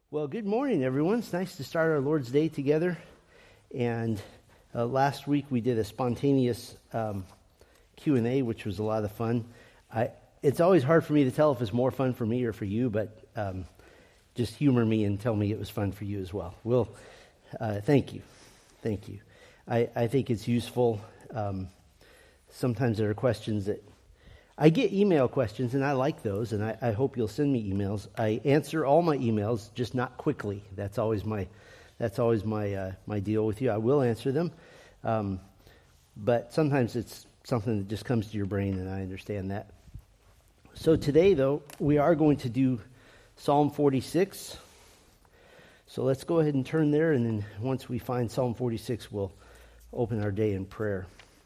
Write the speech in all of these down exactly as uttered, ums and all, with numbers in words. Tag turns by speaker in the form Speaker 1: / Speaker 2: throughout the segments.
Speaker 1: Well, good morning, everyone. It's nice to start our Lord's Day together. And uh, last week we did a spontaneous um, Q and A, which was a lot of fun. I, it's always hard for me to tell if it's more fun for me or for you, but um, just humor me and tell me it was fun for you as well. Well, uh, thank you. Thank you. I, I think it's useful. Um, sometimes there are questions that I get email questions, and I like those, and I, I hope you'll send me emails. I answer all my emails, just not quickly. That's always my that's always my uh, my deal with you. I will answer them, um, but sometimes it's something that just comes to your brain, and I understand that. So today, though, we are going to do Psalm forty-six. So let's go ahead and turn there, and then once we find Psalm forty-six, we'll open our day in prayer.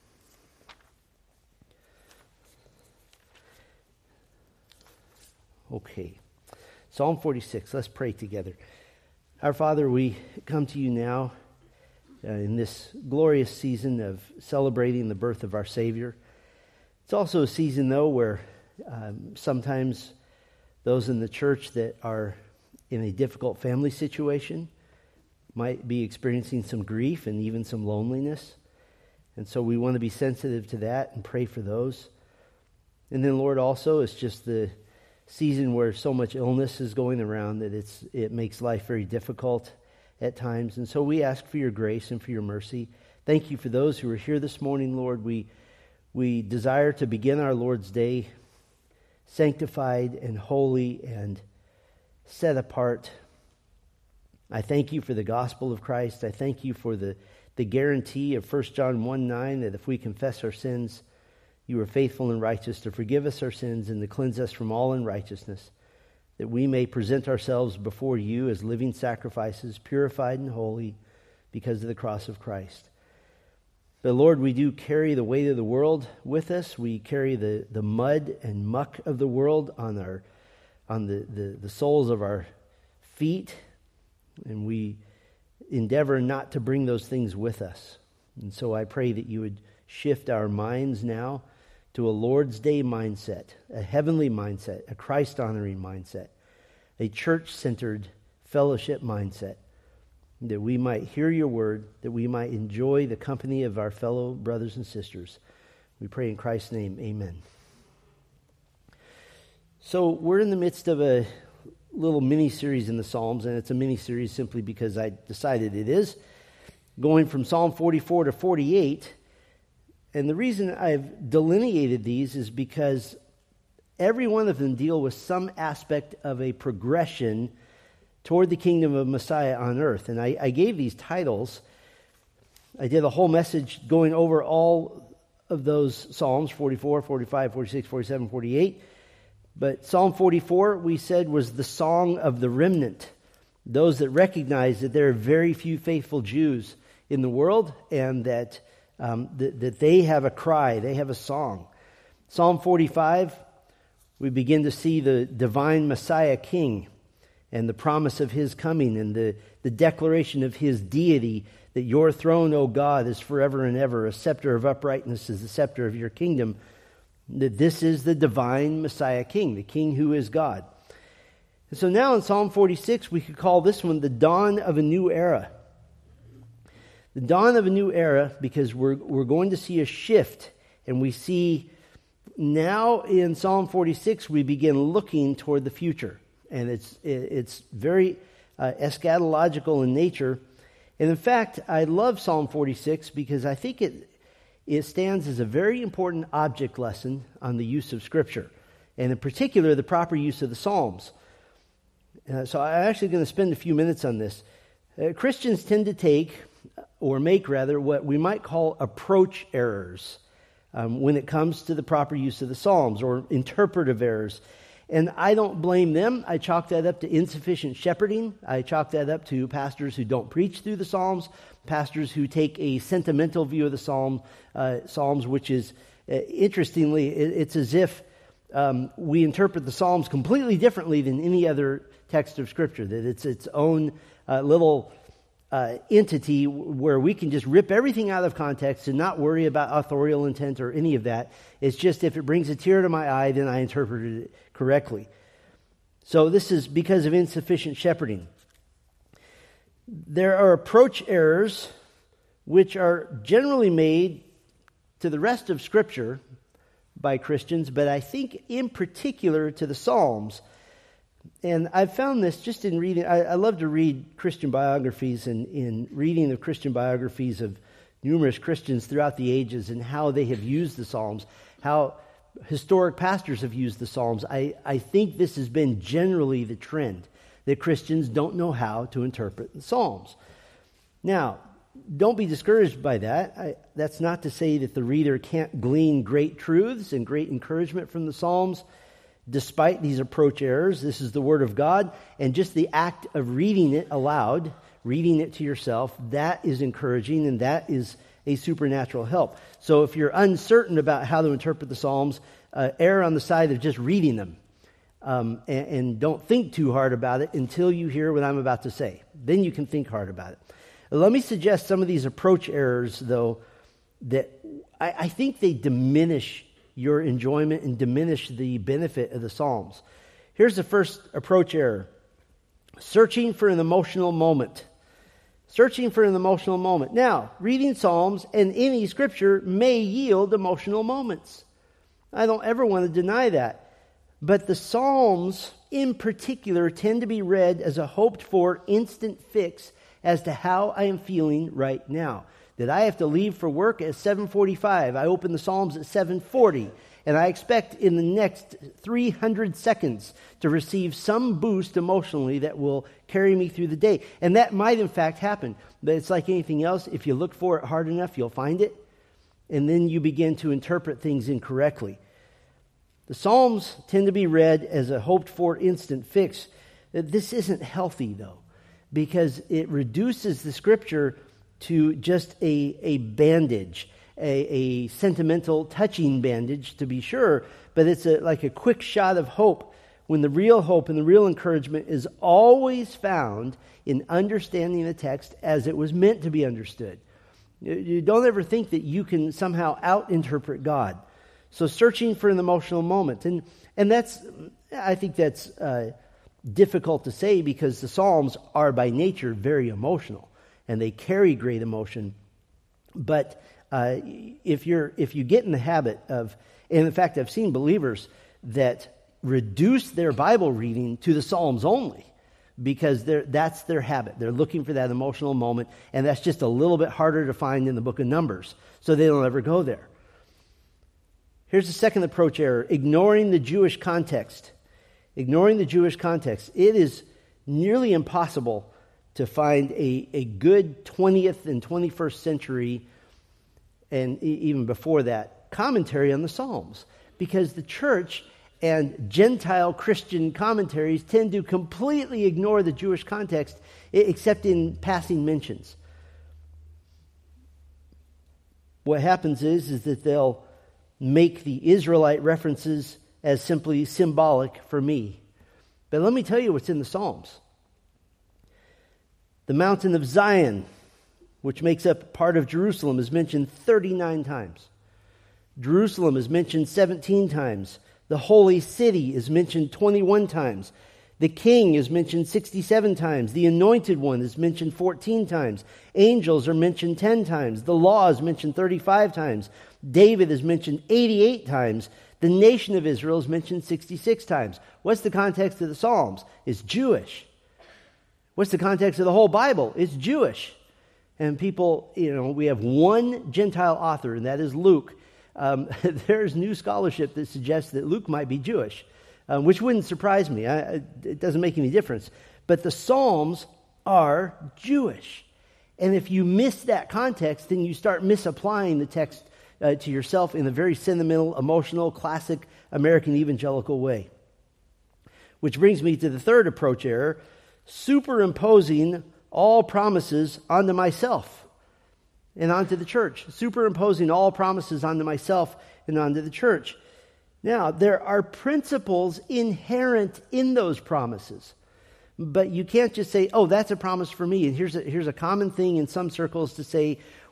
Speaker 1: Okay, Psalm forty-six, let's pray together. Our Father, we come to you now uh, in this glorious season of celebrating the birth of our Savior. It's also a season, though, where um, sometimes those in the church that are in a difficult family situation might be experiencing some grief and even some loneliness. And so we want to be sensitive to that and pray for those. And then, Lord, also, it's just the season where so much illness is going around that it's it makes life very difficult at times. And so we ask for your grace and for your mercy. Thank you for those who are here this morning, Lord. We we desire to begin our Lord's Day sanctified and holy and set apart. I thank you for the gospel of Christ. I thank you for the, the guarantee of First John one nine that if we confess our sins, you are faithful and righteous to forgive us our sins and to cleanse us from all unrighteousness, that we may present ourselves before you as living sacrifices, purified and holy because of the cross of Christ. But Lord, we do carry the weight of the world with us. We carry the, the mud and muck of the world on our on the, the, the soles of our feet, and we endeavor not to bring those things with us. And so I pray that you would shift our minds now to a Lord's Day mindset, a heavenly mindset, a Christ-honoring mindset, a church-centered fellowship mindset, that we might hear your word, that we might enjoy the company of our fellow brothers and sisters. We pray in Christ's name, amen. So we're in the midst of a little mini-series in the Psalms, and it's a mini-series simply because I decided it is, going from Psalm forty-four to forty-eight. And the reason I've delineated these is because every one of them deal with some aspect of a progression toward the kingdom of Messiah on earth. And I, I gave these titles. I did a whole message going over all of those Psalms, forty-four, forty-five, forty-six, forty-seven, forty-eight. But Psalm forty-four, we said, was the song of the remnant, those that recognize that there are very few faithful Jews in the world, and that Um, that, that they have a cry, they have a song. Psalm forty-five, we begin to see the divine Messiah King and the promise of his coming and the, the declaration of his deity, that your throne, O God, is forever and ever. A scepter of uprightness is the scepter of your kingdom. That this is the divine Messiah King, the King who is God. And so now in Psalm forty-six, we could call this one the dawn of a new era. The dawn of a new era, because we're we're going to see a shift, and we see now in Psalm forty-six we begin looking toward the future, and it's it's very uh, eschatological in nature. And in fact, I love Psalm forty-six because I think it it stands as a very important object lesson on the use of Scripture, and in particular the proper use of the Psalms. Uh, so I'm actually going to spend a few minutes on this. Uh, Christians tend to take, or make rather, what we might call approach errors um, when it comes to the proper use of the Psalms, or interpretive errors. And I don't blame them. I chalk that up to insufficient shepherding. I chalk that up to pastors who don't preach through the Psalms, pastors who take a sentimental view of the Psalm, uh, Psalms, which is, uh, interestingly, it, it's as if um, we interpret the Psalms completely differently than any other text of Scripture, that it's its own uh, little Uh, entity where we can just rip everything out of context and not worry about authorial intent or any of that. It's just if it brings a tear to my eye, then I interpreted it correctly. So this is because of insufficient shepherding. There are approach errors which are generally made to the rest of Scripture by Christians, but I think in particular to the Psalms. And I've found this just in reading. I, I love to read Christian biographies, and in reading of Christian biographies of numerous Christians throughout the ages and how they have used the Psalms, how historic pastors have used the Psalms. I, I think this has been generally the trend, that Christians don't know how to interpret the Psalms. Now, don't be discouraged by that. I, that's not to say that the reader can't glean great truths and great encouragement from the Psalms, despite these approach errors. This is the Word of God, and just the act of reading it aloud, reading it to yourself, that is encouraging, and that is a supernatural help. So if you're uncertain about how to interpret the Psalms, uh, err on the side of just reading them. Um, and, and don't think too hard about it until you hear what I'm about to say. Then you can think hard about it. Let me suggest some of these approach errors, though, that I, I think they diminish your enjoyment and diminish the benefit of the Psalms. Here's the first approach error. Searching for an emotional moment. Searching for an emotional moment. Now, reading Psalms and any Scripture may yield emotional moments. I don't ever want to deny that. But the Psalms, in particular, tend to be read as a hoped-for instant fix as to how I am feeling right now. That I have to leave for work at seven forty-five. I open the Psalms at seven forty. And I expect in the next three hundred seconds to receive some boost emotionally that will carry me through the day. And that might, in fact, happen. But it's like anything else. If you look for it hard enough, you'll find it. And then you begin to interpret things incorrectly. The Psalms tend to be read as a hoped-for instant fix. This isn't healthy, though, because it reduces the Scripture to just a, a bandage, a, a sentimental, touching bandage, to be sure, but it's a, like a quick shot of hope, when the real hope and the real encouragement is always found in understanding the text as it was meant to be understood. You, you don't ever think that you can somehow out-interpret God. So searching for an emotional moment. And and that's, I think that's uh, difficult to say, because the Psalms are by nature very emotional, and they carry great emotion. But uh, if you're if you get in the habit of, and in fact I've seen believers that reduce their Bible reading to the Psalms only, because they're, that's their habit. They're looking for that emotional moment, and that's just a little bit harder to find in the book of Numbers, so they don't ever go there. Here's the second approach error, ignoring the Jewish context. Ignoring the Jewish context. It is nearly impossible to find a, a good twentieth and twenty-first century, and even before that, commentary on the Psalms, because the church and Gentile Christian commentaries tend to completely ignore the Jewish context, except in passing mentions. What happens is, is that they'll make the Israelite references as simply symbolic for me. But let me tell you what's in the Psalms. The mountain of Zion, which makes up part of Jerusalem, is mentioned thirty-nine times. Jerusalem is mentioned seventeen times. The holy city is mentioned twenty-one times. The king is mentioned sixty-seven times. The anointed one is mentioned fourteen times. Angels are mentioned ten times. The law is mentioned thirty-five times. David is mentioned eighty-eight times. The nation of Israel is mentioned sixty-six times. What's the context of the Psalms? It's Jewish. What's the context of the whole Bible? It's Jewish. And people, you know, we have one Gentile author, and that is Luke. Um, there's new scholarship that suggests that Luke might be Jewish, um, which wouldn't surprise me. I, it doesn't make any difference. But the Psalms are Jewish. And if you miss that context, then you start misapplying the text uh, to yourself in a very sentimental, emotional, classic American evangelical way. Which brings me to the third approach error, superimposing all promises onto myself and onto the church. Superimposing all promises onto myself and onto the church. Now, there are principles inherent in those promises. But you can't just say, oh, that's a promise for me. And here's a, here's a common thing in some circles to say,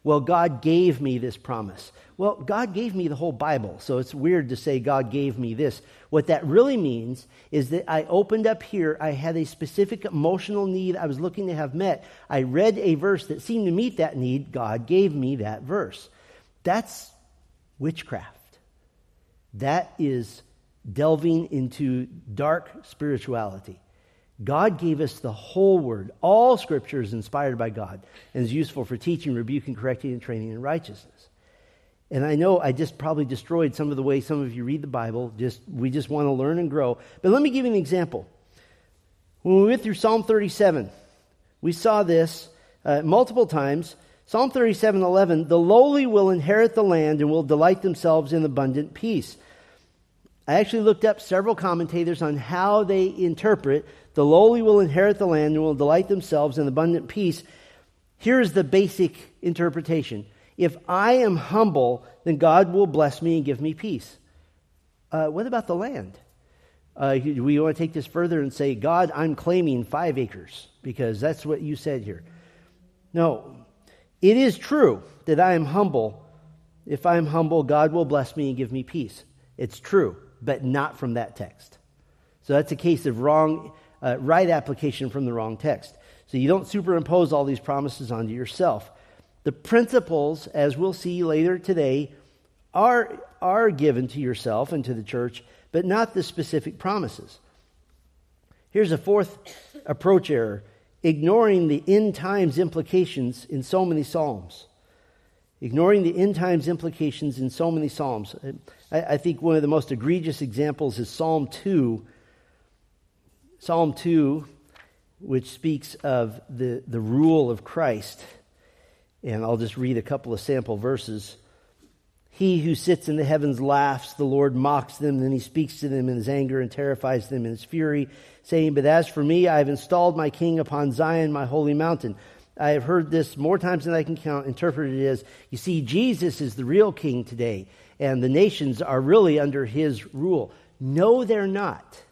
Speaker 1: well, God gave me this promise. Well, God gave me the whole Bible, so it's weird to say God gave me this. What that really means is that I opened up here, I had a specific emotional need I was looking to have met. I read a verse that seemed to meet that need. God gave me that verse. That's witchcraft. That is delving into dark spirituality. God gave us the whole word. All Scripture is inspired by God and is useful for teaching, rebuking, correcting, and training in righteousness. And I know I just probably destroyed some of the way some of you read the Bible. Just we just want to learn and grow. But let me give you an example. When we went through Psalm thirty-seven, we saw this uh, multiple times. Psalm thirty-seven eleven, the lowly will inherit the land and will delight themselves in abundant peace. I actually looked up several commentators on how they interpret the lowly will inherit the land and will delight themselves in abundant peace. Here's the basic interpretation. If I am humble, then God will bless me and give me peace. Uh, what about the land? Uh, we want to take this further and say, God, I'm claiming five acres because that's what you said here. No, it is true that I am humble. If I am humble, God will bless me and give me peace. It's true, but not from that text. So that's a case of wrong, uh, right application from the wrong text. So you don't superimpose all these promises onto yourself. The principles, as we'll see later today, are, are given to yourself and to the church, but not the specific promises. Here's a fourth approach error, ignoring the end times implications in so many Psalms. Ignoring the end times implications in so many Psalms. I, I think one of the most egregious examples is Psalm two. Psalm two, which speaks of the, the rule of Christ. And I'll just read a couple of sample verses. He who sits in the heavens laughs, the Lord mocks them, then he speaks to them in his anger and terrifies them in his fury, saying, but as for me, I have installed my king upon Zion, my holy mountain. I have heard this more times than I can count, interpreted as, you see, Jesus is the real king today, and the nations are really under his rule. No, they're not.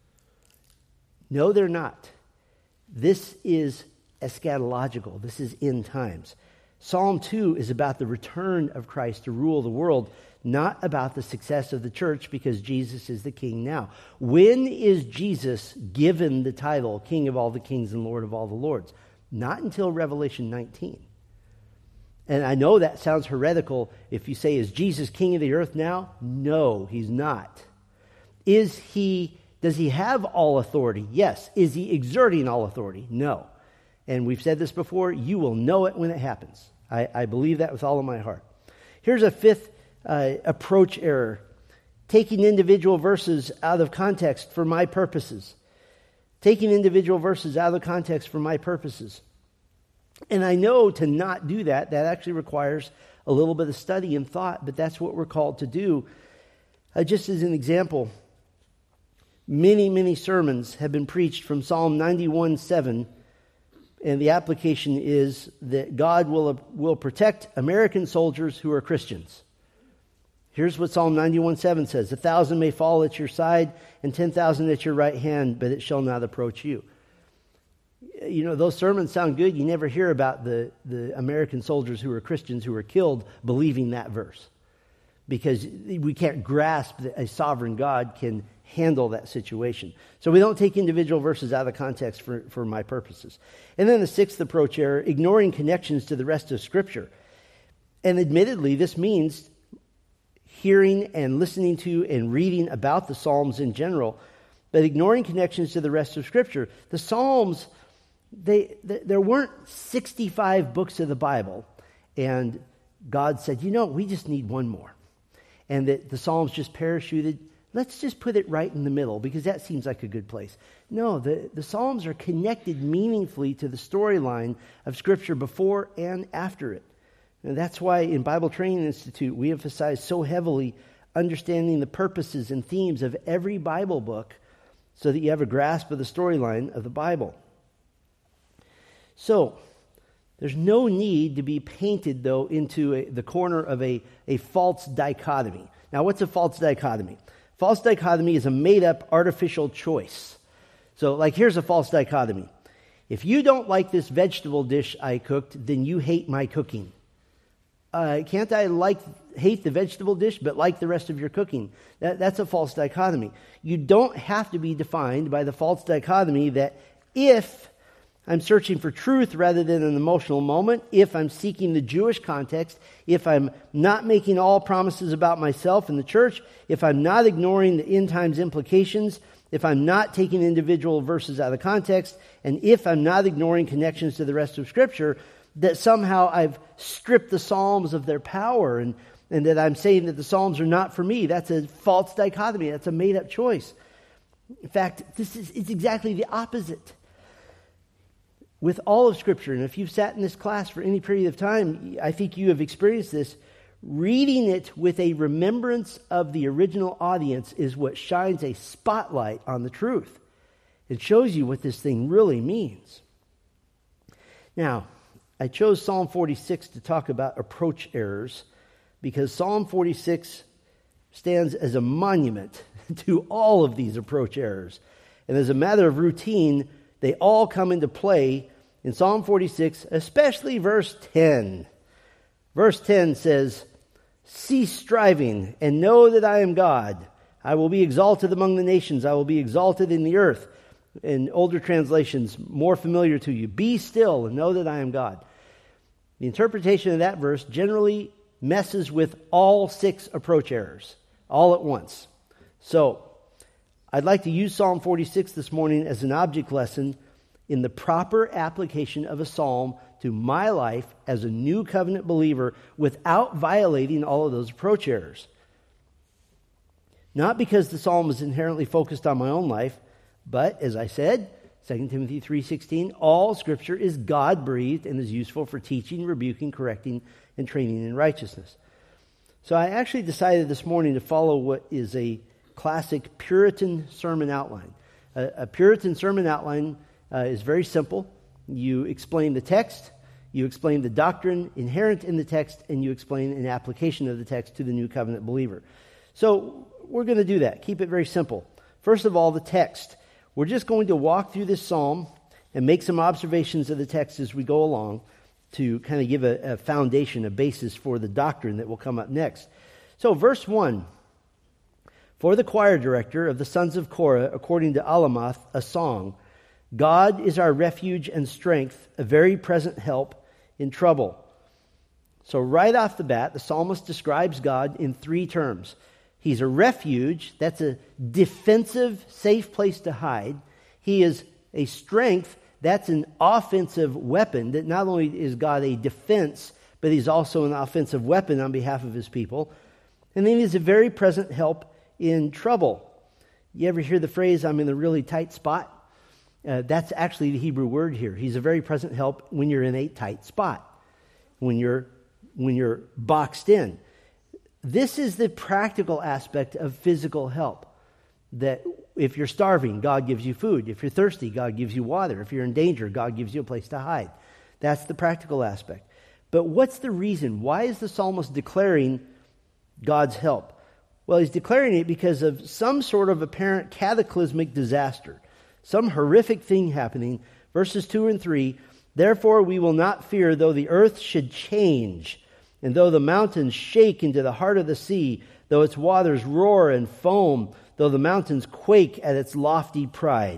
Speaker 1: No, they're not. This is eschatological. This is end times. Psalm two is about the return of Christ to rule the world, not about the success of the church, because Jesus is the king now. When is Jesus given the title King of all the kings and Lord of all the lords? Not until Revelation nineteen. And I know that sounds heretical if you say, is Jesus king of the earth now? No, he's not. Is he, does he have all authority? Yes. Is he exerting all authority? No. And we've said this before, you will know it when it happens. I, I believe that with all of my heart. Here's a fifth uh, approach error. Taking individual verses out of context for my purposes. Taking individual verses out of context for my purposes. And I know to not do that, that actually requires a little bit of study and thought, but that's what we're called to do. Uh, just as an example, many, many sermons have been preached from Psalm ninety-one seven. And the application is that God will, will protect American soldiers who are Christians. Here's what Psalm ninety-one seven says. A thousand may fall at your side and ten thousand at your right hand, but it shall not approach you. You know, those sermons sound good. You never hear about the, the American soldiers who are Christians who were killed believing that verse. Because we can't grasp that a sovereign God can handle that situation. So we don't take individual verses out of context for, for my purposes. And then the sixth approach error, ignoring connections to the rest of Scripture. And admittedly, this means hearing and listening to and reading about the Psalms in general, but ignoring connections to the rest of Scripture. The Psalms, they, they there weren't sixty-five books of the Bible, and God said, you know, we just need one more. And that the Psalms just parachuted. Let's just put it right in the middle because that seems like a good place. No, the, the Psalms are connected meaningfully to the storyline of Scripture before and after it. And that's why in Bible Training Institute, we emphasize so heavily understanding the purposes and themes of every Bible book so that you have a grasp of the storyline of the Bible. So, there's no need to be painted, though, into a, the corner of a, a false dichotomy. Now, what's a false dichotomy? False dichotomy is a made-up artificial choice. So, like, here's a false dichotomy. If you don't like this vegetable dish I cooked, then you hate my cooking. uh, can't I like hate the vegetable dish but like the rest of your cooking? That, that's a false dichotomy. You don't have to be defined by the false dichotomy that if I'm searching for truth rather than an emotional moment, if I'm seeking the Jewish context, if I'm not making all promises about myself and the church, if I'm not ignoring the end times implications, if I'm not taking individual verses out of context, and if I'm not ignoring connections to the rest of Scripture, that somehow I've stripped the Psalms of their power and, and that I'm saying that the Psalms are not for me. That's a false dichotomy. That's a made-up choice. In fact, this is it's exactly the opposite. With all of Scripture, and if you've sat in this class for any period of time, I think you have experienced this, reading it with a remembrance of the original audience is what shines a spotlight on the truth. It shows you what this thing really means. Now, I chose Psalm forty-six to talk about approach errors because Psalm forty-six stands as a monument to all of these approach errors. And as a matter of routine, they all come into play in Psalm forty-six, especially verse ten. Verse ten says, "Cease striving and know that I am God. I will be exalted among the nations. I will be exalted in the earth." In older translations, more familiar to you. "Be still and know that I am God." The interpretation of that verse generally messes with all six approach errors, all at once. So, I'd like to use Psalm forty-six this morning as an object lesson in the proper application of a psalm to my life as a new covenant believer without violating all of those approach errors. Not because the psalm is inherently focused on my own life, but, as I said, Second Timothy three sixteen, all Scripture is God-breathed and is useful for teaching, rebuking, correcting, and training in righteousness. So I actually decided this morning to follow what is a classic Puritan sermon outline. A, a Puritan sermon outline uh, is very simple. You explain the text, you explain the doctrine inherent in the text, and you explain an application of the text to the new covenant believer. So we're going to do that. Keep it very simple. First of all, the text. We're just going to walk through this psalm and make some observations of the text as we go along to kind of give a, a foundation, a basis for the doctrine that will come up next. So verse one, "For the choir director of the sons of Korah, according to Alamoth, a song, God is our refuge and strength, a very present help in trouble." So right off the bat, the psalmist describes God in three terms. He's a refuge, that's a defensive, safe place to hide. He is a strength, that's an offensive weapon, that not only is God a defense, but he's also an offensive weapon on behalf of his people. And then he's a very present help in trouble. You ever hear the phrase, "I'm in a really tight spot"? Uh, that's actually the Hebrew word here. He's a very present help when you're in a tight spot, when you're when you're boxed in. This is the practical aspect of physical help. That if you're starving, God gives you food. If you're thirsty, God gives you water. If you're in danger, God gives you a place to hide. That's the practical aspect. But what's the reason? Why is the psalmist declaring God's help? Well, he's declaring it because of some sort of apparent cataclysmic disaster. Some horrific thing happening. Verses two and three, "Therefore we will not fear though the earth should change, and though the mountains shake into the heart of the sea, though its waters roar and foam, though the mountains quake at its lofty pride."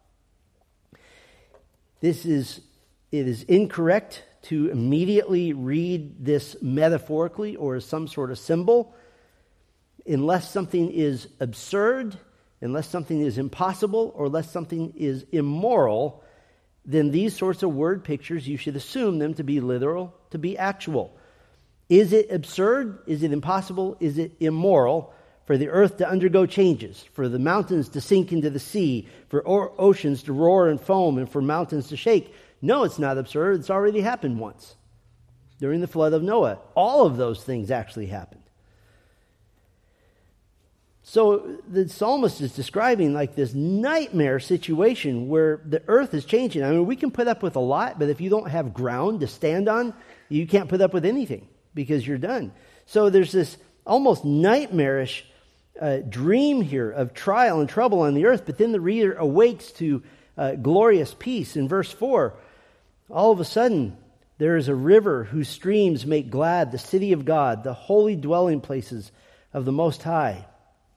Speaker 1: This is, it is incorrect to immediately read this metaphorically or as some sort of symbol, unless something is absurd, unless something is impossible, or unless something is immoral. Then these sorts of word pictures, you should assume them to be literal, to be actual. Is it absurd? Is it impossible? Is it immoral for the earth to undergo changes, for the mountains to sink into the sea, for o- oceans to roar and foam, and for mountains to shake? No, it's not absurd. It's already happened once during the flood of Noah. All of those things actually happened. So the psalmist is describing like this nightmare situation where the earth is changing. I mean, we can put up with a lot, but if you don't have ground to stand on, you can't put up with anything because you're done. So there's this almost nightmarish uh, dream here of trial and trouble on the earth, but then the reader awakes to uh, glorious peace. In verse four, all of a sudden, There is a river whose streams make glad the city of God, the holy dwelling places of the Most High.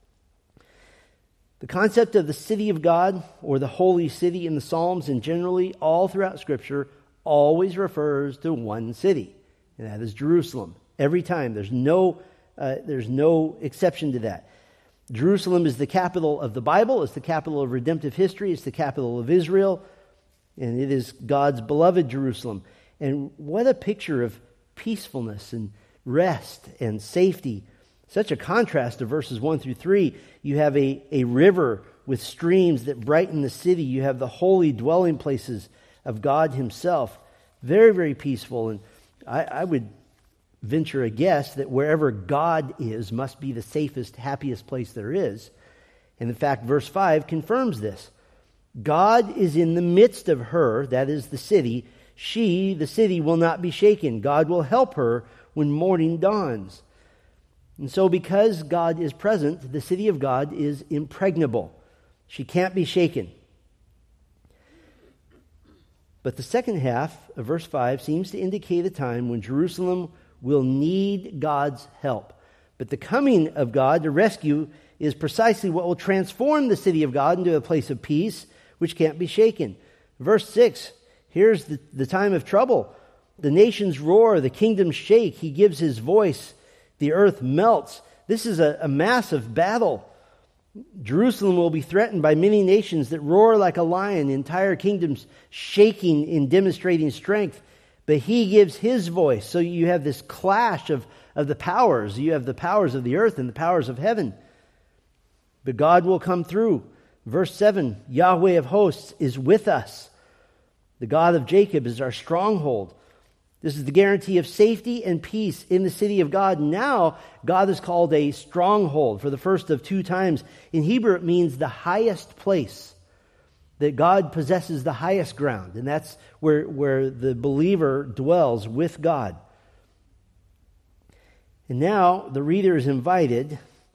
Speaker 1: The concept of the city of God, or the holy city in the Psalms and generally all throughout Scripture, always refers to one city, and that is Jerusalem. Every time. There's no, uh, there's no exception to that. Jerusalem is the capital of the Bible. It's the capital of redemptive history. It's the capital of Israel. And it is God's beloved Jerusalem. And what a picture of peacefulness and rest and safety. Such a contrast to verses one through three. You have a, a river with streams that brighten the city. You have the holy dwelling places of God himself. Very, very peaceful. And I, I would venture a guess that wherever God is must be the safest, happiest place there is. And in fact, verse five confirms this. God is in the midst of her, that is the city. She, the city, will not be shaken. God will help her when morning dawns. And so because God is present, the city of God is impregnable. She can't be shaken. But the second half of verse five seems to indicate a time when Jerusalem will need God's help. But the coming of God to rescue is precisely what will transform the city of God into a place of peace, which can't be shaken. Verse six, here's the, the time of trouble. The nations roar, the kingdoms shake. He gives his voice, the earth melts. This is a, a massive battle. Jerusalem will be threatened by many nations that roar like a lion, entire kingdoms shaking in demonstrating strength. But he gives his voice. So you have this clash of, of the powers. You have the powers of the earth and the powers of heaven. But God will come through. Verse seven, Yahweh of hosts is with us. The God of Jacob is our stronghold. This is the guarantee of safety and peace in the city of God. Now, God is called a stronghold for the first of two times. In Hebrew, it means the highest place. That God possesses the highest ground. And that's where, where the believer dwells with God. And now, the reader is invited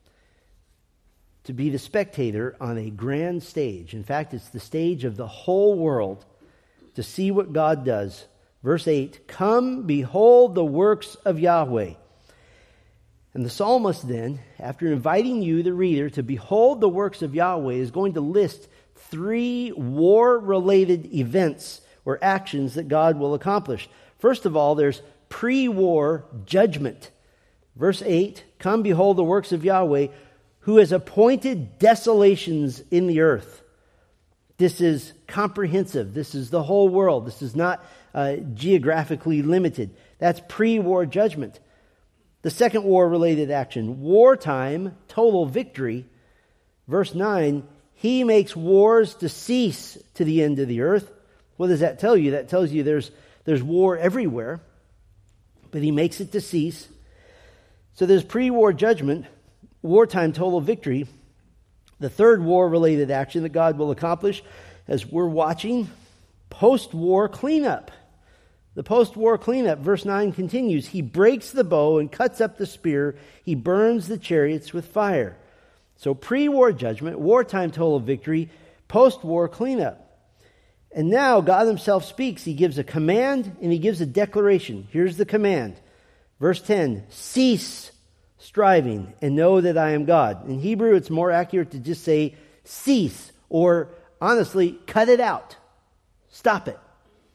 Speaker 1: to be the spectator on a grand stage. In fact, it's the stage of the whole world to see what God does. Verse eight, come, behold the works of Yahweh. And the psalmist then, after inviting you, the reader, to behold the works of Yahweh, is going to list three war-related events or actions that God will accomplish. First of all, there's pre-war judgment. Verse eight, come, behold the works of Yahweh, who has appointed desolations in the earth. This is comprehensive. This is the whole world. This is not uh, geographically limited. That's pre-war judgment. The second war-related action, wartime, total victory. Verse nine, he makes wars to cease to the end of the earth. What does that tell you? That tells you there's, there's war everywhere, but he makes it to cease. So there's pre-war judgment, wartime total victory. The third war-related action that God will accomplish, as we're watching, post-war cleanup. The post-war cleanup, verse nine continues, he breaks the bow and cuts up the spear. He burns the chariots with fire. So pre-war judgment, wartime total victory, post-war cleanup. And now God himself speaks. He gives a command and he gives a declaration. Here's the command. Verse ten, cease striving and know that I am God. In Hebrew, it's more accurate to just say cease, or honestly, cut it out. Stop it.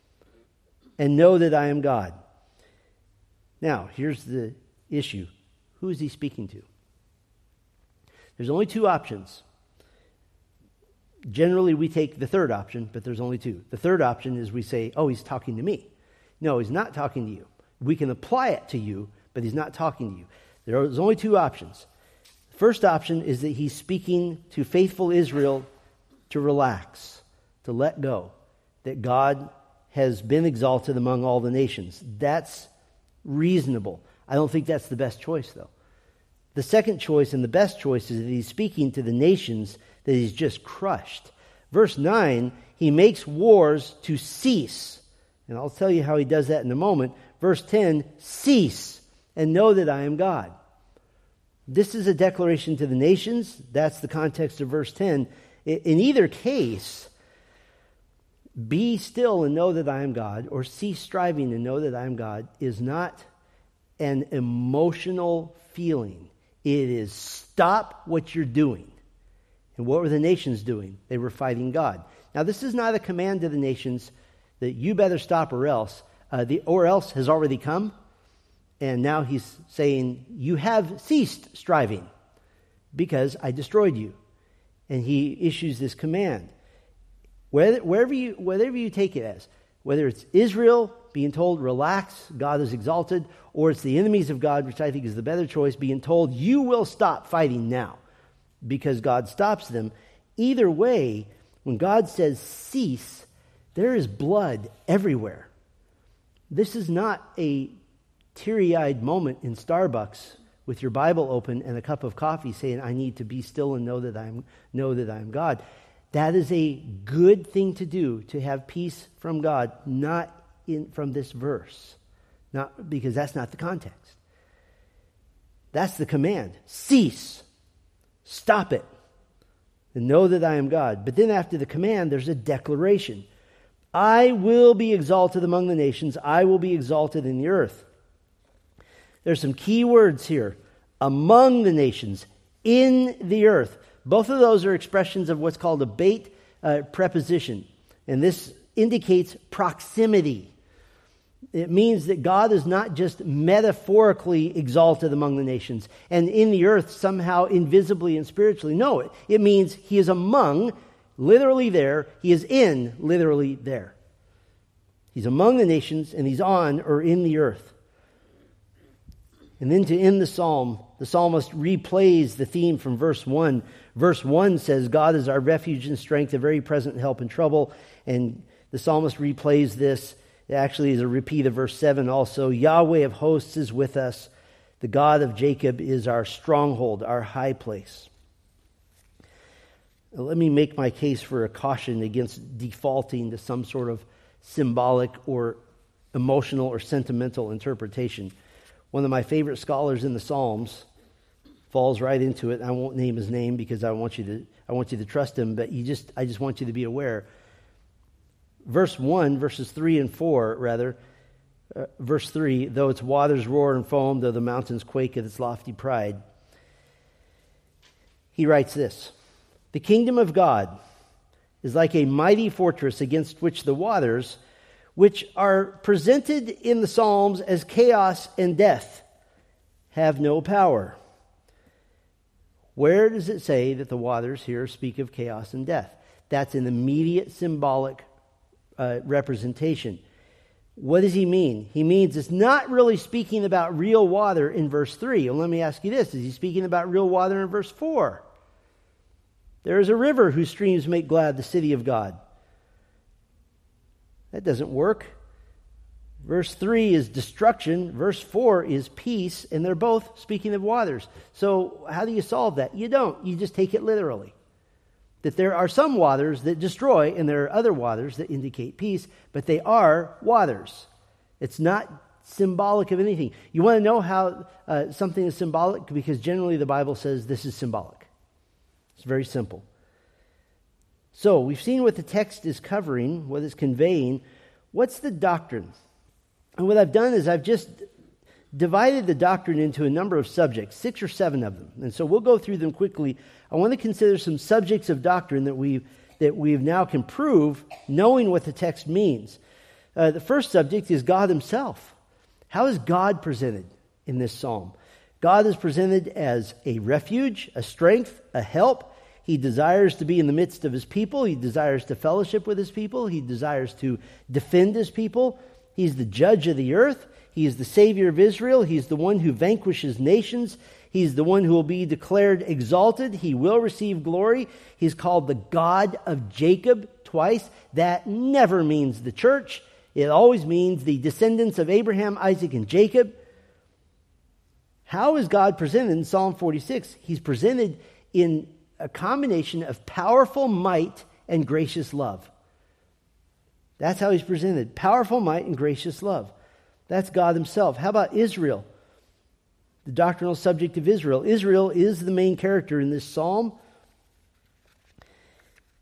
Speaker 1: And know that I am God. Now, here's the issue. Who is he speaking to? There's only two options. Generally, we take the third option, but there's only two. The third option is we say, oh, he's talking to me. No, he's not talking to you. We can apply it to you, but he's not talking to you. There's only two options. The first option is that he's speaking to faithful Israel to relax, to let go, that God has been exalted among all the nations. That's reasonable. I don't think that's the best choice, though. The second choice and the best choice is that he's speaking to the nations that he's just crushed. Verse nine, he makes wars to cease. And I'll tell you how he does that in a moment. Verse ten, cease and know that I am God. This is a declaration to the nations. That's the context of verse ten. In either case, be still and know that I am God, or cease striving and know that I am God, is not an emotional feeling. It is stop what you're doing. And what were the nations doing? They were fighting God. Now, this is not a command to the nations that you better stop or else. Uh, the or else has already come. And now he's saying, you have ceased striving because I destroyed you. And he issues this command. Whether, wherever you, whatever you take it as, whether it's Israel being told, relax, God is exalted, or it's the enemies of God, which I think is the better choice, being told, you will stop fighting now because God stops them. Either way, when God says cease, there is blood everywhere. This is not a teary-eyed moment in Starbucks with your Bible open and a cup of coffee saying, I need to be still and know that I'm know that I'm God. That is a good thing to do, to have peace from God, not in from this verse. Not because that's not the context. That's the command. Cease. Stop it. And know that I am God. But then after the command, there's a declaration. I will be exalted among the nations. I will be exalted in the earth. There's some key words here. Among the nations, in the earth. Both of those are expressions of what's called a bait uh, preposition. And this indicates proximity. It means that God is not just metaphorically exalted among the nations and in the earth somehow invisibly and spiritually. No, it, it means he is among, literally there. He is in, literally there. He's among the nations and he's on or in the earth. And then to end the psalm, the psalmist replays the theme from verse one. Verse one says, God is our refuge and strength, a very present help in trouble. And the psalmist replays this. It actually is a repeat of verse seven also. Yahweh of hosts is with us. The God of Jacob is our stronghold, our high place. Now, let me make my case for a caution against defaulting to some sort of symbolic or emotional or sentimental interpretation. One of my favorite scholars in the Psalms falls right into it. I won't name his name because I want you to I want you to trust him, but you just I just want you to be aware. Verse one, verses three and four, rather, uh, verse three, though its waters roar and foam, though the mountains quake at its lofty pride. He writes this, the kingdom of God is like a mighty fortress against which the waters, which are presented in the Psalms as chaos and death, have no power. Where does it say that the waters here speak of chaos and death? That's an immediate symbolic uh, representation. What does he mean? He means it's not really speaking about real water in verse three. Well, let me ask you this. Is he speaking about real water in verse four? There is a river whose streams make glad the city of God. That doesn't work. Verse three is destruction. Verse four is peace. And they're both speaking of waters. So how do you solve that? You don't. You just take it literally. That there are some waters that destroy and there are other waters that indicate peace. But they are waters. It's not symbolic of anything. You want to know how uh, something is symbolic? Because generally the Bible says this is symbolic. It's very simple. So we've seen what the text is covering, what it's conveying. What's the doctrine? And what I've done is I've just divided the doctrine into a number of subjects, six or seven of them. And so we'll go through them quickly. I want to consider some subjects of doctrine that we that we now can prove, knowing what the text means. Uh, the first subject is God himself. How is God presented in this psalm? God is presented as a refuge, a strength, a help. He desires to be in the midst of his people. He desires to fellowship with his people. He desires to defend his people. He's the judge of the earth. He is the Savior of Israel. He's the one who vanquishes nations. He's the one who will be declared exalted. He will receive glory. He's called the God of Jacob twice. That never means the church. It always means the descendants of Abraham, Isaac, and Jacob. How is God presented in Psalm forty-six? He's presented in a combination of powerful might and gracious love. That's how he's presented. Powerful might and gracious love. That's God himself. How about Israel? The doctrinal subject of Israel. Israel is the main character in this psalm.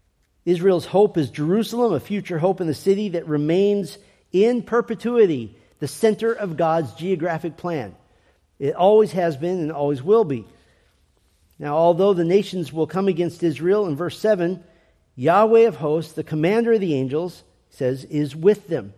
Speaker 1: Israel's hope is Jerusalem, a future hope in the city that remains in perpetuity, the center of God's geographic plan. It always has been and always will be. Now, although the nations will come against Israel, in verse seven, Yahweh of hosts, the commander of the angels, says, is with them.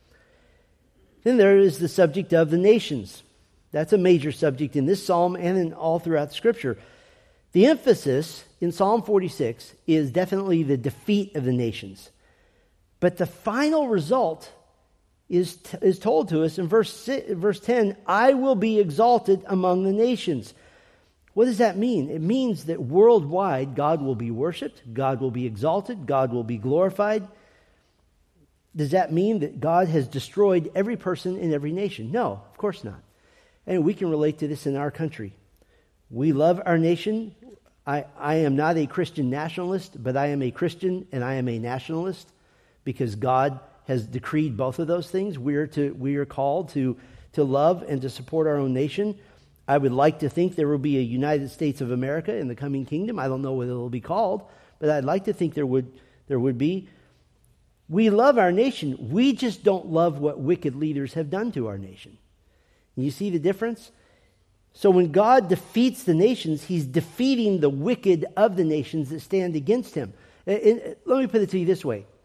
Speaker 1: Then there is the subject of the nations. That's a major subject in this psalm and in all throughout Scripture. The emphasis in Psalm forty-six is definitely the defeat of the nations. But the final result is, t- is told to us in verse, six, verse ten, I will be exalted among the nations. What does that mean? It means that worldwide God will be worshiped, God will be exalted, God will be glorified. Does that mean that God has destroyed every person in every nation? No, of course not. And we can relate to this in our country. We love our nation. I, I am not a Christian nationalist, but I am a Christian and I am a nationalist because God has decreed both of those things. We are to we are called to, to love and to support our own nation. I would like to think there will be a United States of America in the coming kingdom. I don't know what it will be called, but I'd like to think there would there would be. We love our nation. We just don't love what wicked leaders have done to our nation. You see the difference? So when God defeats the nations, he's defeating the wicked of the nations that stand against him. And let me put it to you this way.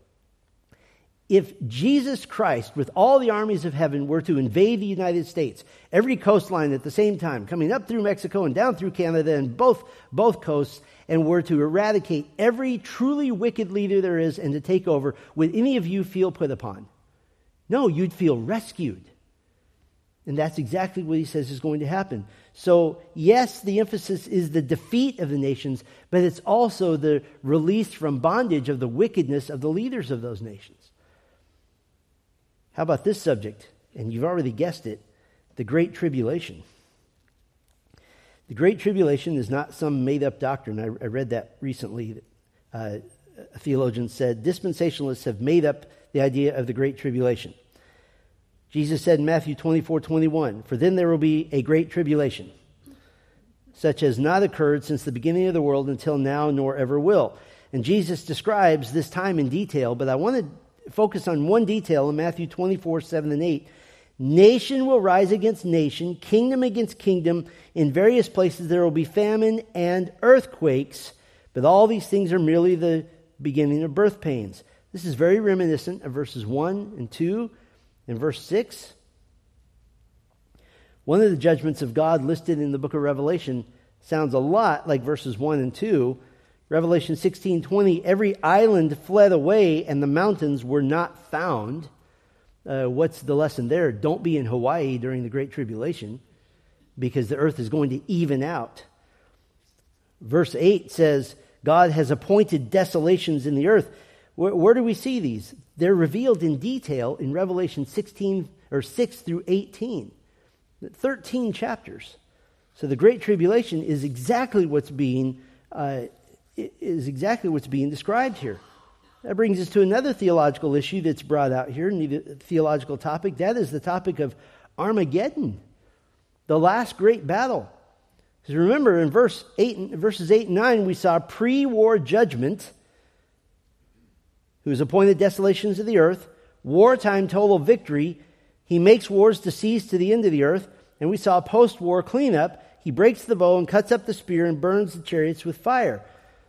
Speaker 1: If Jesus Christ, with all the armies of heaven, were to invade the United States, every coastline at the same time, coming up through Mexico and down through Canada and both, both coasts, and were to eradicate every truly wicked leader there is and to take over, would any of you feel put upon? No, you'd feel rescued. And that's exactly what he says is going to happen. So, yes, the emphasis is the defeat of the nations, but it's also the release from bondage of the wickedness of the leaders of those nations. How about this subject? And you've already guessed it, the Great Tribulation. The Great Tribulation is not some made-up doctrine. I, I read that recently. Uh, a theologian said, dispensationalists have made up the idea of the Great Tribulation. Jesus said in Matthew twenty-four twenty-one, for then there will be a great tribulation, such as not occurred since the beginning of the world until now, nor ever will. And Jesus describes this time in detail, but I want to focus on one detail in Matthew twenty-four seven and eight. Nation will rise against nation, kingdom against kingdom. In various places there will be famine and earthquakes, but all these things are merely the beginning of birth pains. This is very reminiscent of verses one and two. In verse six, one of the judgments of God listed in the book of Revelation sounds a lot like verses one and two. Revelation sixteen twenty, every island fled away and the mountains were not found. Uh, what's the lesson there? Don't be in Hawaii during the Great Tribulation because the earth is going to even out. Verse eight says, God has appointed desolations in the earth. Where, where do we see these? They're revealed in detail in Revelation sixteen or six through eighteen. thirteen chapters. So the Great Tribulation is exactly what's being uh, is exactly what's being described here. That brings us to another theological issue that's brought out here, a theological topic. That is the topic of Armageddon, the last great battle. Because remember, in verse eight, verses eight and nine, we saw pre-war judgment, who has appointed desolations of the earth, wartime total victory. He makes wars to cease to the end of the earth. And we saw post-war cleanup. He breaks the bow and cuts up the spear and burns the chariots with fire.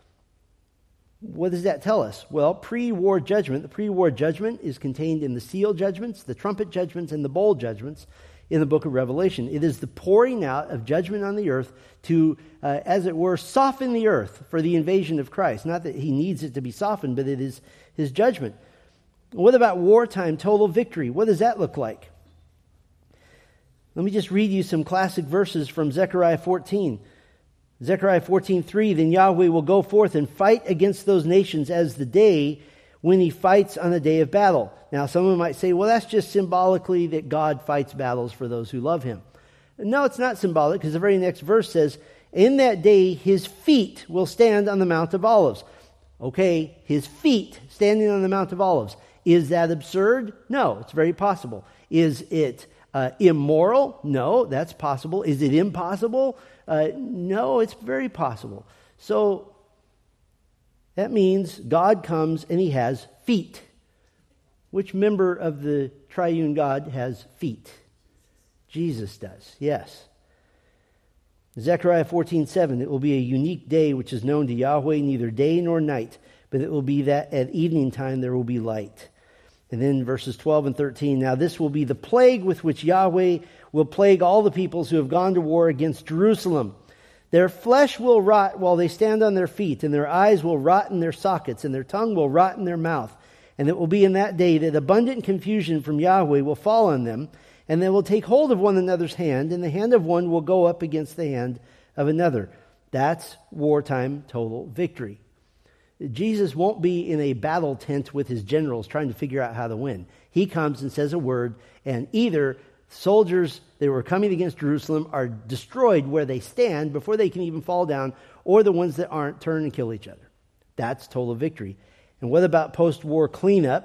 Speaker 1: What does that tell us? Well, pre-war judgment. The pre-war judgment is contained in the seal judgments, the trumpet judgments, and the bowl judgments in the book of Revelation. It is the pouring out of judgment on the earth to, uh, as it were, soften the earth for the invasion of Christ. Not that he needs it to be softened, but it is his judgment. What about wartime total victory? What does that look like? Let me just read you some classic verses from Zechariah fourteen. Zechariah fourteen three, then Yahweh will go forth and fight against those nations as the day when he fights on a day of battle. Now, someone might say, well, that's just symbolically that God fights battles for those who love him. No, it's not symbolic, because the very next verse says, in that day his feet will stand on the Mount of Olives. Okay, his feet standing on the Mount of Olives. Is that absurd? No, it's very possible. Is it uh, immoral? No, that's possible. Is it impossible? Uh, no, it's very possible. So That means God comes and he has feet. Which member of the triune God has feet? Jesus does, yes. Zechariah fourteen seven, it will be a unique day which is known to Yahweh, neither day nor night, but it will be that at evening time there will be light. And then verses twelve and thirteen, now this will be the plague with which Yahweh will plague all the peoples who have gone to war against Jerusalem. Their flesh will rot while they stand on their feet, and their eyes will rot in their sockets, and their tongue will rot in their mouth. And it will be in that day that abundant confusion from Yahweh will fall on them, and they will take hold of one another's hand, and the hand of one will go up against the hand of another. That's wartime total victory. Jesus won't be in a battle tent with his generals trying to figure out how to win. He comes and says a word, and either soldiers that were coming against Jerusalem are destroyed where they stand before they can even fall down, or the ones that aren't turn and kill each other. That's total victory. And what about post-war cleanup?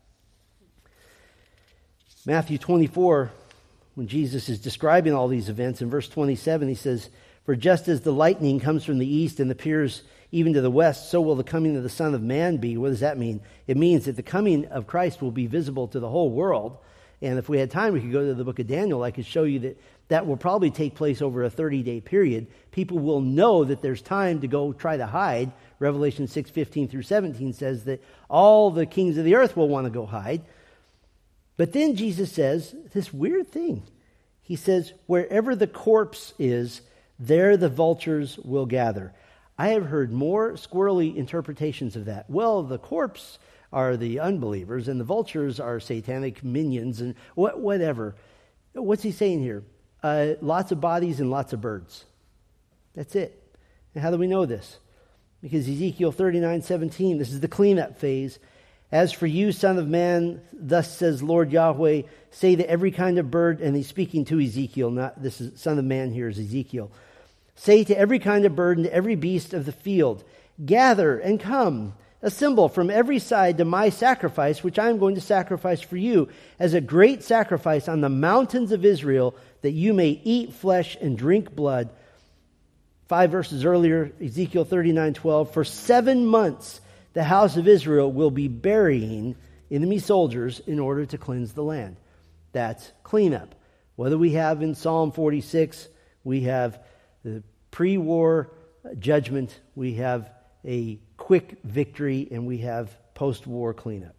Speaker 1: Matthew twenty-four, when Jesus is describing all these events, in verse twenty-seven, he says, for just as the lightning comes from the east and appears even to the west, so will the coming of the Son of Man be. What does that mean? It means that the coming of Christ will be visible to the whole world. And if we had time, we could go to the book of Daniel. I could show you that that will probably take place over a thirty-day period. People will know that there's time to go try to hide. Revelation six fifteen through seventeen says that all the kings of the earth will want to go hide. But then Jesus says this weird thing. He says, wherever the corpse is, there the vultures will gather. I have heard more squirrely interpretations of that. Well, the corpse are the unbelievers, and the vultures are satanic minions, and what, whatever. What's he saying here? Uh, lots of bodies and lots of birds. That's it. And how do we know this? Because Ezekiel thirty-nine seventeen, this is the cleanup phase. As for you, son of man, thus says Lord Yahweh, say to every kind of bird, and he's speaking to Ezekiel, not this is son of man here is Ezekiel. Say to every kind of bird and to every beast of the field, gather and come, assemble from every side to my sacrifice, which I am going to sacrifice for you as a great sacrifice on the mountains of Israel, that you may eat flesh and drink blood. Five verses earlier, Ezekiel thirty-nine twelve, for seven months the house of Israel will be burying enemy soldiers in order to cleanse the land. That's cleanup. What do we have in Psalm forty-six? We have the pre-war judgment, we have a quick victory, and we have post-war cleanup.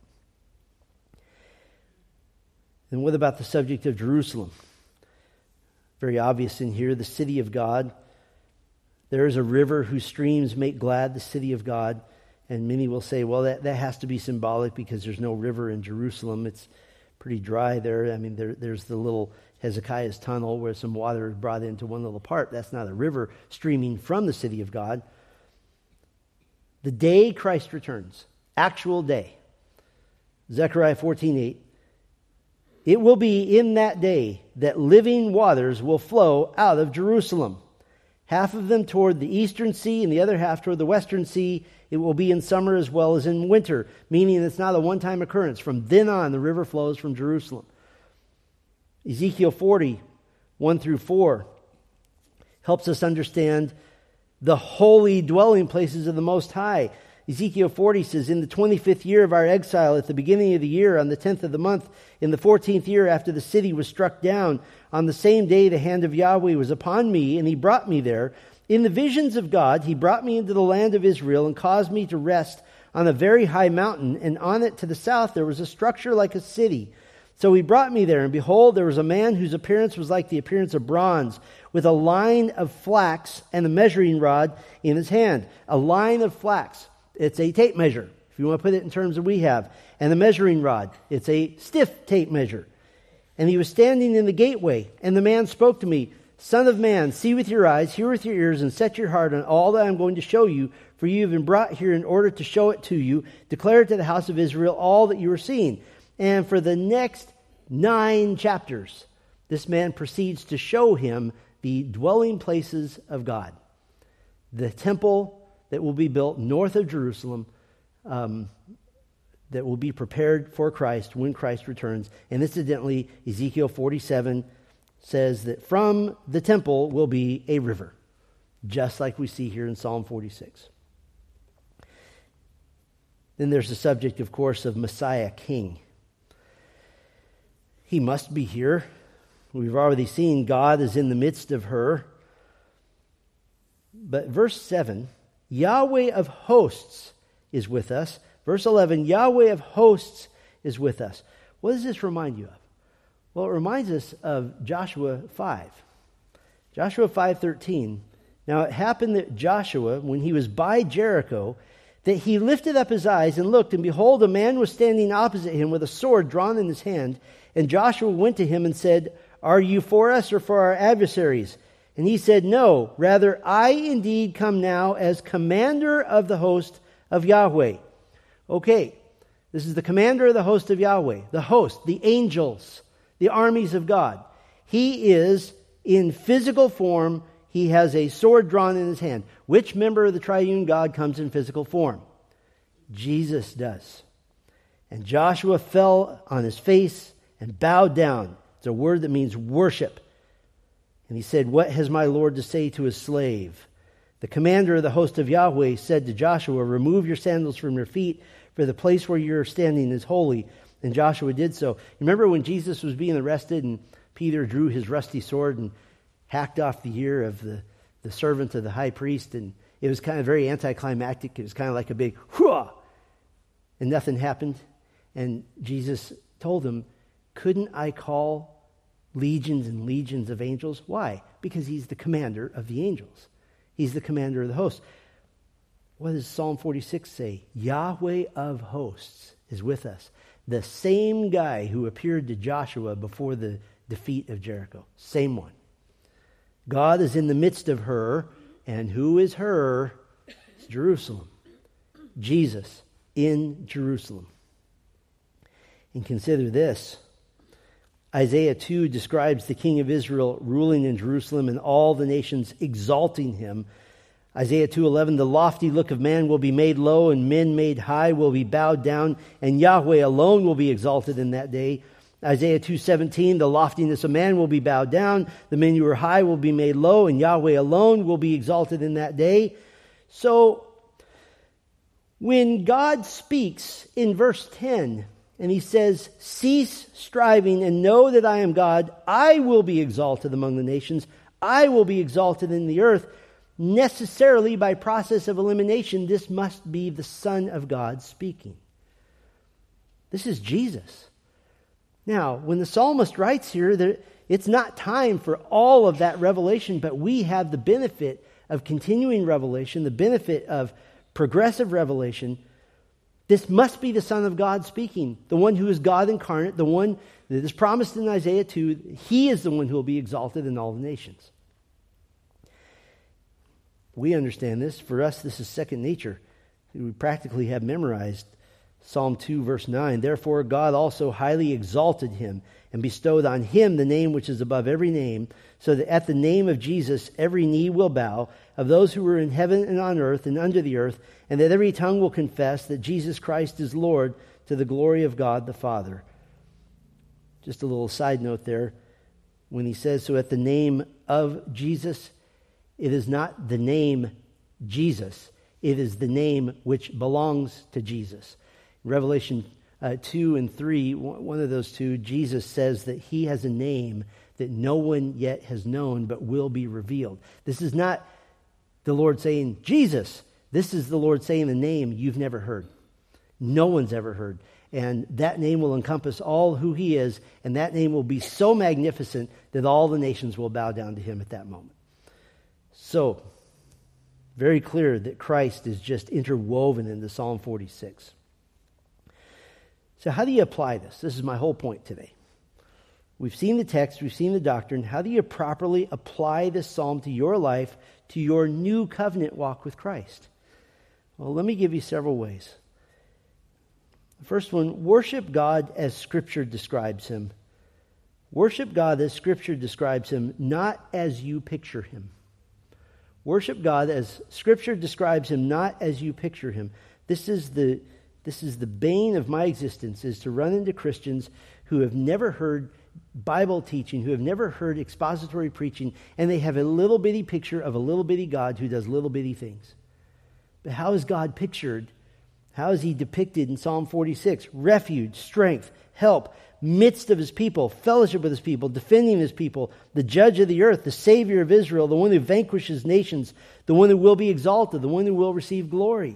Speaker 1: And what about the subject of Jerusalem? Very obvious in here, the city of God. There is a river whose streams make glad the city of God. And many will say, well, that, that has to be symbolic because there's no river in Jerusalem. It's pretty dry there. I mean, there, there's the little Hezekiah's tunnel where some water is brought into one little part. That's not a river streaming from the city of God. The day Christ returns, actual day, Zechariah fourteen eight, it will be in that day that living waters will flow out of Jerusalem, half of them toward the eastern sea and the other half toward the western sea. It will be in summer as well as in winter, meaning it's not a one-time occurrence. From then on, the river flows from Jerusalem. Ezekiel forty, one through four, helps us understand the holy dwelling places of the Most High. Ezekiel forty says, in the twenty-fifth year of our exile, at the beginning of the year, on the tenth of the month, in the fourteenth year after the city was struck down, on the same day the hand of Yahweh was upon me, and he brought me there. In the visions of God, he brought me into the land of Israel and caused me to rest on a very high mountain, and on it to the south there was a structure like a city. So he brought me there, and behold, there was a man whose appearance was like the appearance of bronze, with a line of flax and a measuring rod in his hand. A line of flax. It's a tape measure, if you want to put it in terms that we have. And the measuring rod. It's a stiff tape measure. And he was standing in the gateway, and the man spoke to me, Son of man, see with your eyes, hear with your ears, and set your heart on all that I am going to show you, for you have been brought here in order to show it to you. Declare it to the house of Israel all that you are seeing. And for the next nine chapters, this man proceeds to show him the dwelling places of God. The temple that will be built north of Jerusalem, um, that will be prepared for Christ when Christ returns. And incidentally, Ezekiel forty-seven says that from the temple will be a river, just like we see here in Psalm forty-six. Then there's the subject, of course, of Messiah King. He must be here. We've already seen God is in the midst of her. But verse seven, Yahweh of hosts is with us. Verse eleven, Yahweh of hosts is with us. What does this remind you of? Well, it reminds us of Joshua five. Joshua five thirteen. Now it happened that Joshua, when he was by Jericho, that he lifted up his eyes and looked, and behold, a man was standing opposite him with a sword drawn in his hand. And Joshua went to him and said, Are you for us or for our adversaries? And he said, No, rather I indeed come now as commander of the host of Yahweh. Okay, this is the commander of the host of Yahweh, the host, the angels, the armies of God. He is in physical form. He has a sword drawn in his hand. Which member of the triune God comes in physical form? Jesus does. And Joshua fell on his face and bowed down. It's a word that means worship. And he said, What has my Lord to say to his slave? The commander of the host of Yahweh said to Joshua, Remove your sandals from your feet, for the place where you're standing is holy. And Joshua did so. Remember when Jesus was being arrested and Peter drew his rusty sword and hacked off the ear of the, the servant of the high priest, and it was kind of very anticlimactic. It was kind of like a big whoa, and nothing happened. And Jesus told him, Couldn't I call legions and legions of angels? Why? Because he's the commander of the angels. He's the commander of the host. What does Psalm forty-six say? Yahweh of hosts is with us. The same guy who appeared to Joshua before the defeat of Jericho. Same one. God is in the midst of her, and who is her? It's Jerusalem. Jesus in Jerusalem. And consider this. Isaiah two describes the king of Israel ruling in Jerusalem and all the nations exalting him. Isaiah two eleven, the lofty look of man will be made low, and men made high will be bowed down, and Yahweh alone will be exalted in that day. Isaiah two seventeen, the loftiness of man will be bowed down, the men who are high will be made low, and Yahweh alone will be exalted in that day. So, when God speaks in verse ten, and he says, Cease striving and know that I am God, I will be exalted among the nations, I will be exalted in the earth. Necessarily, by process of elimination, this must be the Son of God speaking. This is Jesus. Now, when the psalmist writes here, there, it's not time for all of that revelation, but we have the benefit of continuing revelation, the benefit of progressive revelation. This must be the Son of God speaking, the one who is God incarnate, the one that is promised in Isaiah two. He is the one who will be exalted in all the nations. We understand this. For us, this is second nature. We practically have memorized Psalm two, verse nine. Therefore, God also highly exalted him and bestowed on him the name which is above every name, so that at the name of Jesus every knee will bow, of those who are in heaven and on earth and under the earth, and that every tongue will confess that Jesus Christ is Lord, to the glory of God the Father. Just a little side note there. When he says, so at the name of Jesus, it is not the name Jesus. It is the name which belongs to Jesus. Revelation uh, two and three, one of those two, Jesus says that he has a name that no one yet has known but will be revealed. This is not the Lord saying, Jesus. This is the Lord saying the name you've never heard. No one's ever heard. And that name will encompass all who he is, and that name will be so magnificent that all the nations will bow down to him at that moment. So, very clear that Christ is just interwoven into Psalm forty-six. So how do you apply this? This is my whole point today. We've seen the text, we've seen the doctrine. How do you properly apply this psalm to your life, to your new covenant walk with Christ? Well, let me give you several ways. The first one, worship God as Scripture describes him. Worship God as Scripture describes him, not as you picture him. Worship God as Scripture describes him, not as you picture him. This is the this is the bane of my existence, is to run into Christians who have never heard Bible teaching, who have never heard expository preaching, and they have a little bitty picture of a little bitty God who does little bitty things. But how is God pictured? How is he depicted in Psalm forty-six? Refuge, strength, help, midst of his people, fellowship with his people, defending his people, the judge of the earth, the Savior of Israel, the one who vanquishes nations, the one who will be exalted, the one who will receive glory.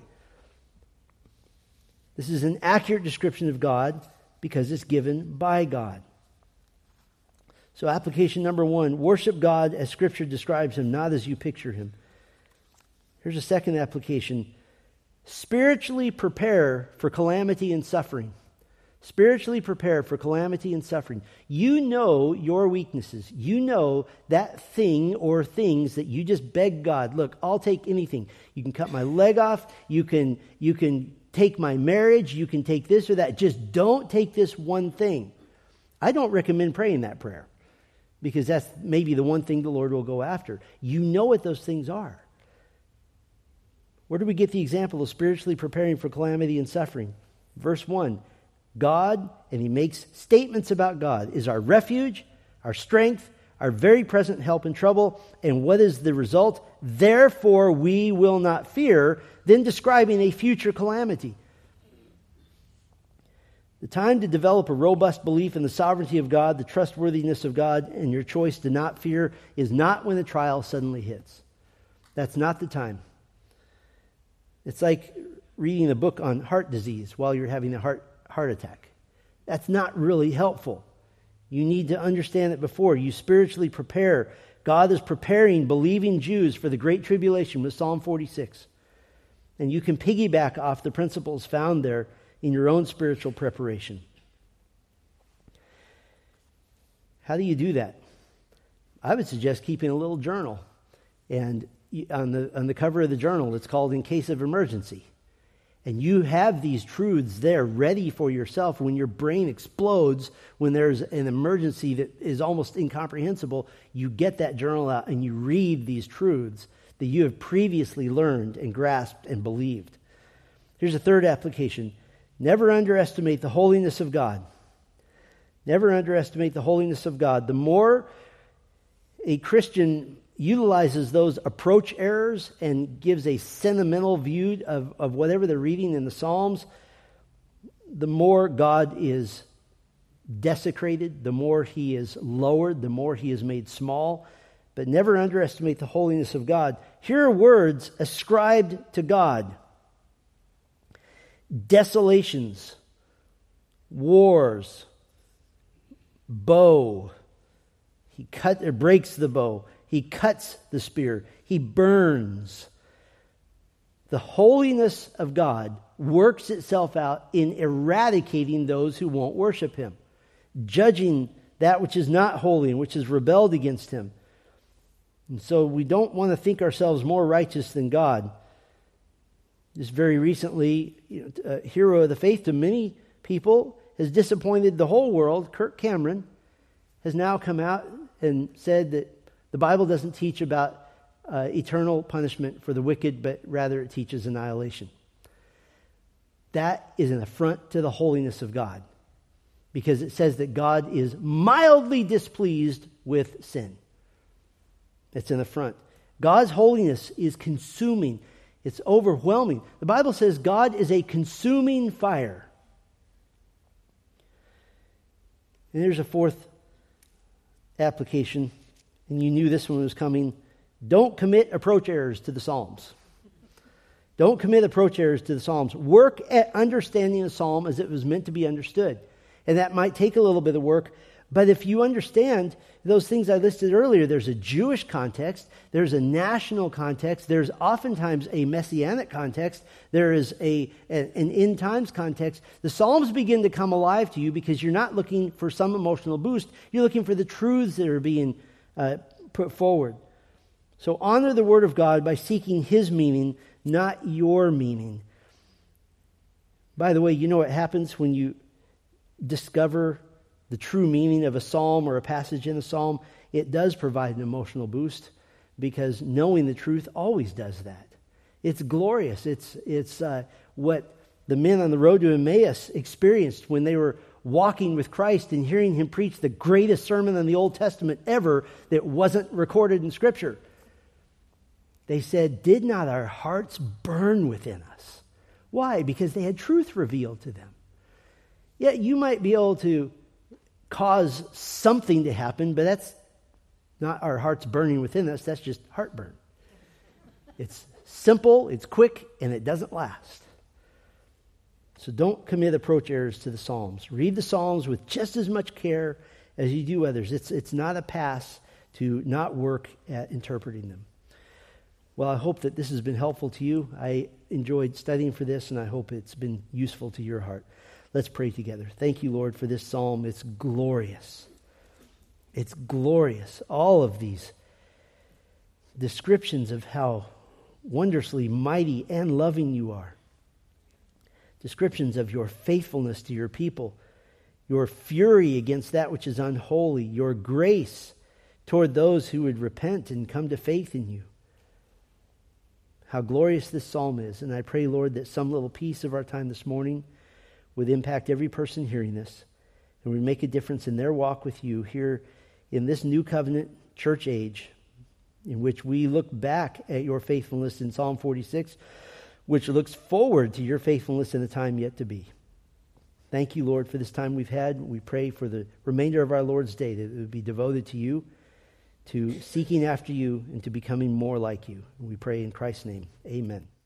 Speaker 1: This is an accurate description of God because it's given by God. So application number one, worship God as Scripture describes him, not as you picture him. Here's a second application. Spiritually prepare for calamity and suffering. Spiritually prepare for calamity and suffering. You know your weaknesses. You know that thing or things that you just beg God, look, I'll take anything. You can cut my leg off. You can, you can take my marriage. You can take this or that. Just don't take this one thing. I don't recommend praying that prayer because that's maybe the one thing the Lord will go after. You know what those things are. Where do we get the example of spiritually preparing for calamity and suffering? Verse one, God, and he makes statements about God, is our refuge, our strength, our very present help in trouble. And what is the result? Therefore we will not fear, then describing a future calamity. The time to develop a robust belief in the sovereignty of God, the trustworthiness of God, and your choice to not fear is not when the trial suddenly hits. That's not the time. It's like reading a book on heart disease while you're having a heart heart attack. That's not really helpful. You need to understand that before you spiritually prepare. God is preparing believing Jews for the great tribulation with Psalm forty-six. And you can piggyback off the principles found there in your own spiritual preparation. How do you do that? I would suggest keeping a little journal. And on the on the cover of the journal, it's called In Case of Emergency. And you have these truths there ready for yourself when your brain explodes, when there's an emergency that is almost incomprehensible. You get that journal out and you read these truths that you have previously learned and grasped and believed. Here's a third application. Never underestimate the holiness of God. Never underestimate the holiness of God. The more a Christian utilizes those approach errors and gives a sentimental view of, of whatever they're reading in the Psalms, the more God is desecrated, the more he is lowered, the more he is made small. But never underestimate the holiness of God. Here are words ascribed to God. Desolations, wars, bow. He cut or breaks the bow. He cuts the spear. He burns. The holiness of God works itself out in eradicating those who won't worship him, judging that which is not holy and which has rebelled against him. And so we don't want to think ourselves more righteous than God. Just very recently, you know, a hero of the faith to many people has disappointed the whole world. Kirk Cameron has now come out and said that the Bible doesn't teach about uh, eternal punishment for the wicked, but rather it teaches annihilation. That is an affront to the holiness of God, because it says that God is mildly displeased with sin. It's an affront. God's holiness is consuming. It's overwhelming. The Bible says God is a consuming fire. And there's a fourth application, and you knew this one was coming. Don't commit approach errors to the Psalms. Don't commit approach errors to the Psalms. Work at understanding the Psalm as it was meant to be understood. And that might take a little bit of work, but if you understand those things I listed earlier, there's a Jewish context, there's a national context, there's oftentimes a messianic context, there is a, an end times context. The Psalms begin to come alive to you because you're not looking for some emotional boost. You're looking for the truths that are being uh, put forward. So honor the Word of God by seeking His meaning, not your meaning. By the way, you know what happens when you discover the true meaning of a psalm or a passage in a psalm? It does provide an emotional boost, because knowing the truth always does that. It's glorious. It's it's uh, what the men on the road to Emmaus experienced when they were walking with Christ and hearing Him preach the greatest sermon in the Old Testament ever that wasn't recorded in Scripture. They said, "Did not our hearts burn within us?" Why? Because they had truth revealed to them. Yeah, you might be able to cause something to happen, but that's not our hearts burning within us. That's just heartburn. It's simple, it's quick, and it doesn't last. So don't commit approach errors to the Psalms. Read the Psalms with just as much care as you do others. It's, it's not a pass to not work at interpreting them. Well, I hope that this has been helpful to you. I enjoyed studying for this, and I hope it's been useful to your heart. Let's pray together. Thank you, Lord, for this psalm. It's glorious. It's glorious. All of these descriptions of how wondrously mighty and loving you are. Descriptions of your faithfulness to your people, your fury against that which is unholy, your grace toward those who would repent and come to faith in you. How glorious this psalm is. And I pray, Lord, that some little piece of our time this morning would impact every person hearing this and would make a difference in their walk with you here in this new covenant church age, in which we look back at your faithfulness in Psalm forty-six, which looks forward to your faithfulness in the time yet to be. Thank you, Lord, for this time we've had. We pray for the remainder of our Lord's day that it would be devoted to you, to seeking after you, and to becoming more like you. And we pray in Christ's name. Amen.